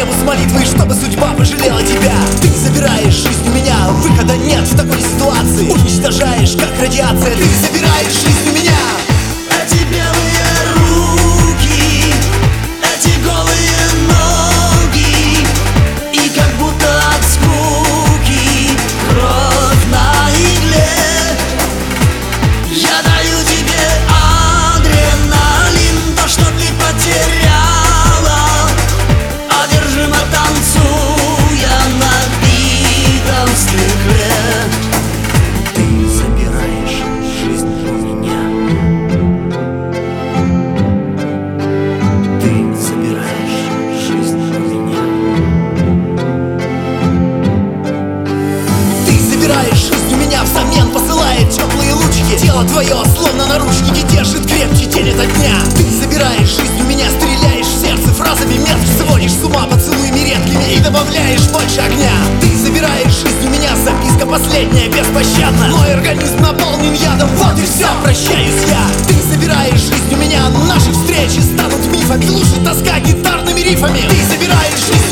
Небу с молитвой, чтобы судьба пожалела тебя. Ты забираешь жизнь у меня, выхода нет в такой ситуации. Уничтожаешь, как радиация, ты забираешь жизнь у меня. Эти белые руки, эти голые ноги, и как будто от скуки кровь на игле. Я даю тебе адреналин, то, что ты потеряла, одержимо танцуя на битом стекле. Ты забираешь жизнь у меня. Ты забираешь жизнь у меня. Ты забираешь жизнь у меня, взамен посылает теплые лучики. Тело твое, словно наручники, держит крепче тень ото дня. Ты забираешь жизнь у меня, стреляешь в сердце фразами мерзких, сводишь с ума поцелуями редкими и добавляешь больше огня. Ты забираешь жизнь у меня, записка последняя, беспощадна. Мой организм наполнен ядом, вот и все, прощаюсь я. Ты забираешь жизнь у меня, наши встречи станут мифами, глушит тоска гитарными рифами. Ты забираешь жизнь